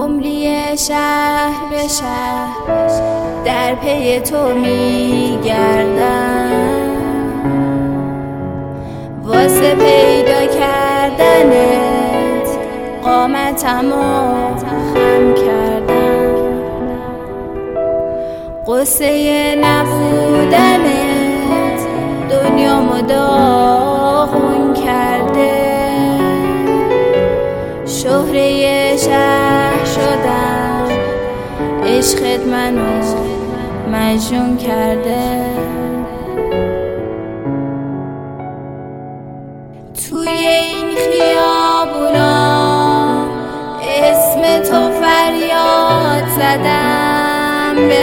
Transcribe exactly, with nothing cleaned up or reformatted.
عمری شهر به شهر در پی تو می گردم، واسه پیدا کردنت قامتمو خم کردم. قصه نبودنت دنیامو داغون کرده، شهره شهر شدم، عشقت منو مجنون کرده.